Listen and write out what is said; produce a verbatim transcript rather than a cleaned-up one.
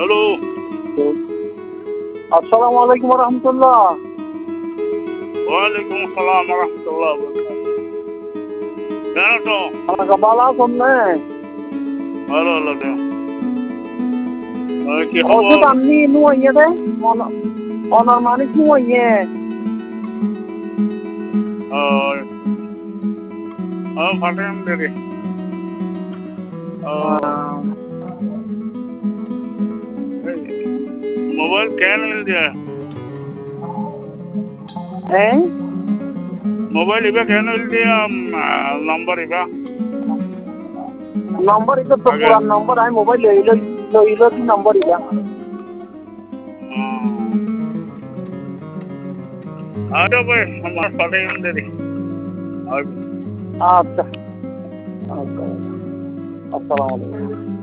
Hello. আসসালামু আলাইকুম রহমতুল্লাহ। ওয়ালাইকুম আসসালাম রহমতুল্লাহ। কেন তো আমাকে ভালো আছেন না? ভালো লাগে কি ওষুধ খবর? আপনি নুয়ে দে অনার মানিক নুয়ে ফাটেন দেরি मोबाइल क्या मिल दिया हैं मोबाइल इबा क्या मिल दिया नंबर इबा नंबर इधर तो पूरा नंबर है मोबाइल ले लो तो इधर की नंबर इधर आ जाओ भाई हमारे फाटे दे दे अच्छा अच्छा अस्सलाम वालेकुम।